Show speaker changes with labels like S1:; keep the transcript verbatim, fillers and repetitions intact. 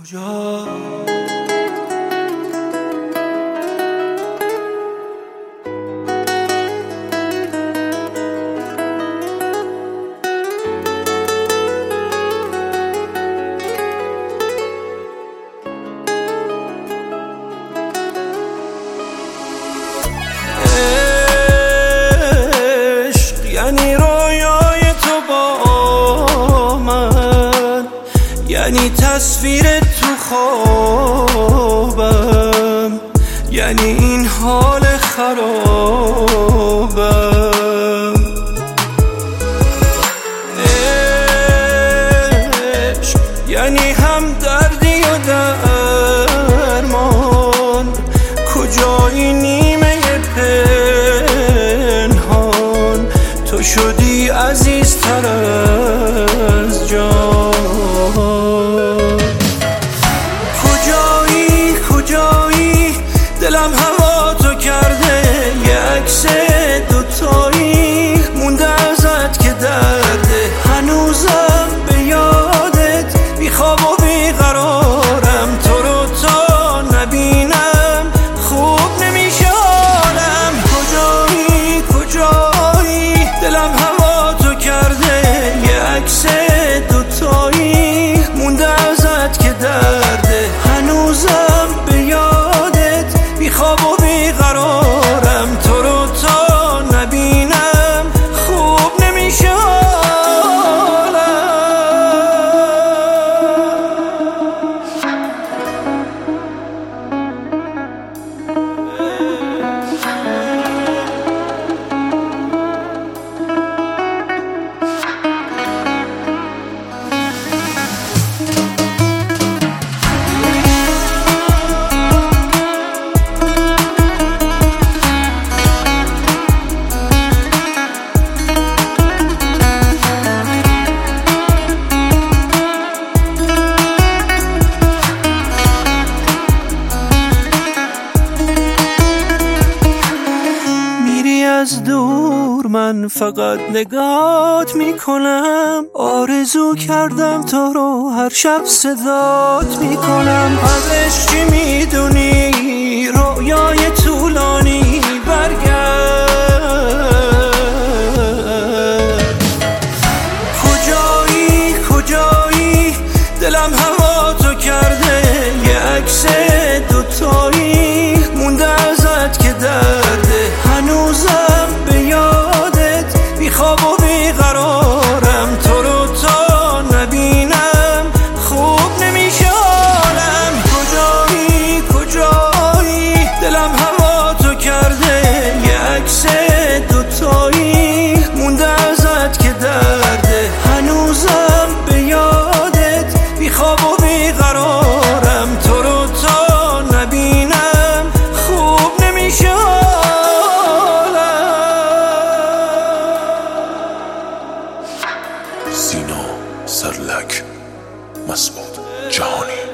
S1: کجا یعنی رویای تو با من، یعنی تصویر تو خوابم، یعنی این حال خرابم. عشق یعنی هم دردی و درمان، کجایی نیمه پنهان، تو شدی عزیزتر از جان. کجایی کجایی دلم هوا تو کرده، یه عکس دوتایی مونده ازت که درده، هنوزم به یادت بی خواب و بی قرارم، تو رو تا نبینم خوب نمیشه حالم. کجایی کجایی دلم هوا تو کرده، یه عکس دوتایی مونده ازت که درده، هنوزم به یادت بی خواب و بی قرارم، تو رو تا نبینم خوب نمیشه حالم. از دور من فقط نگات میکنم، آرزو کردم تو رو هر شب صدات میکنم. از عشقی میدونی رویای طولانی برگرد. کجایی کجایی دلم هوا تو کرده، یه عکس دوتایی مونده ازت که درده، هنوزم به یادت بی خواب و بی قرارم، تو رو تا نبینم خوب نمیشه حالم. کجایی کجایی دلم هوا تو کرده، یه عکس دوتایی مونده ازت که درده، هنوزم به یادت بی خواب و بی قرارم، تو رو تا نبینم خوب نمیشه حالم.
S2: سینا سرلک، مسعود جهانی.